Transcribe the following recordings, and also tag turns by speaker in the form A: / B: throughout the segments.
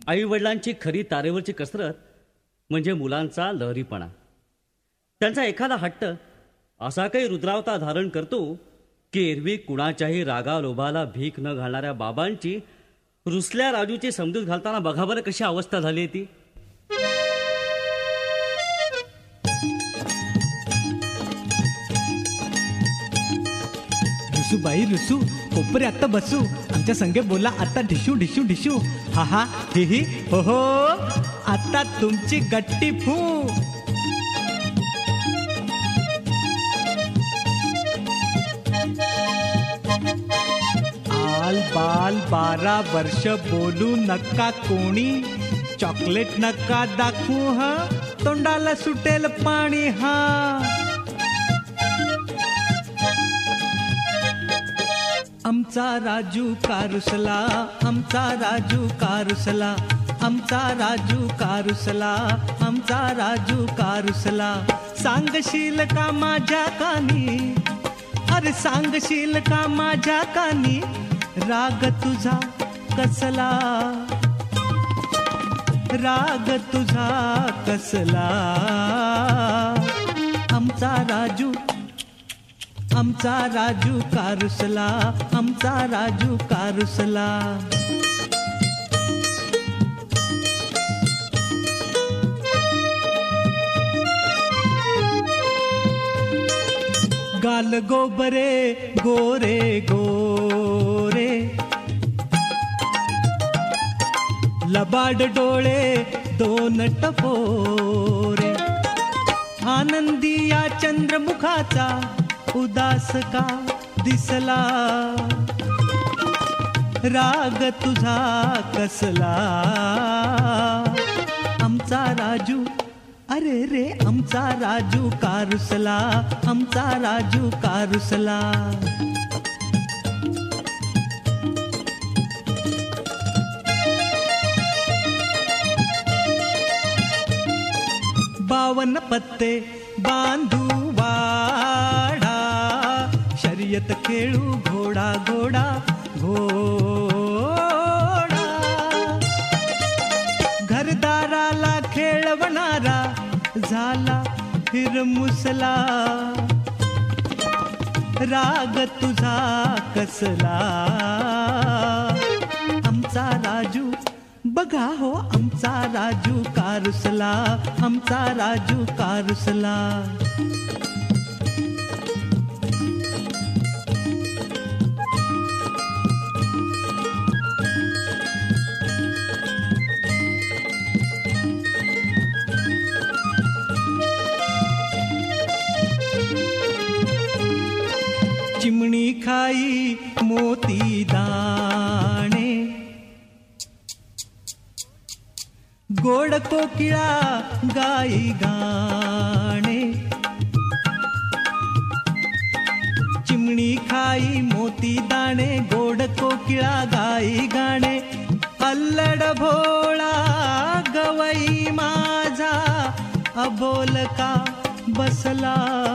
A: आईवडिलांची खरी तारेवरची कसरत म्हणजे मुलांचा लहरीपणा. त्यांचा एखादा हट्ट असा काही रुद्रावता धारण करतो की एरवी कुणाच्याही रागालोभाला भीक न घालणाऱ्या बाबांची रुसल्या राजूची समजूत घालताना बघा बरं कशी अवस्था झाली ती.
B: रुसू बाई रुसू, कोपरे आता बसू, आमच्या संगे बोला आता ढिशू ढिशू ढिशू, हा हा ही ही हो हो, आता तुमची गट्टी फू. आल बाल 12 वर्ष बोलू नका कोणी, चॉकलेट नका दाखवू हा, तोंडाला सुटेल पाणी हा. आमचा राजू कारुसला, आमचा राजू कारुसला, आमचा राजू कारुसला, आमचा राजू कारुसला. सांगशील का माझ्या कानी, अरे सांगशील का माझ्या कानी, राग तुझा कसला, राग तुझा कसला. आमचा राजू, आमचा राजू कारुसला, आमचा राजू कारुसला. गाल गोबरे गोरे गोरे, लबाड डोळे 2 टपोरे, आनंदी या चंद्रमुखाचा उदास का दिसला, राग तुझा कसला. आमचा राजू, अरे रे आमचा राजू कारुसला, आमचा राजू कारुसला. बावन पत्ते बांधू वाडा, शर्यत खेळू घोडा घोडा घोडा. घरदाराला खेळवणारा झाला हिरमुसला, राग तुझा कसला. आमचा राजू बघा हो, आमचा राजू कारुसला, आमचा राजू कारुसला. चिमणी खाई मोती दाणे, गोड कोकिळा गाई गाणे. चिमणी खाई मोती दाणे, गोड कोकिळा गाई गाणे. अल्लड भोळा गवई माझा, अबोल का बसला,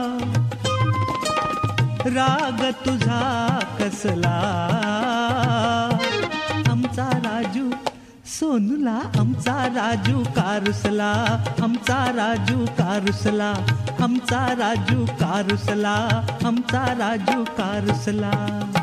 B: राग तुझा कसला. आमचा राजू सोनूला, आमचा राजू कारुसला, आमचा राजू कारुसला, आमचा राजू कारुसला, आमचा राजू कारुसला.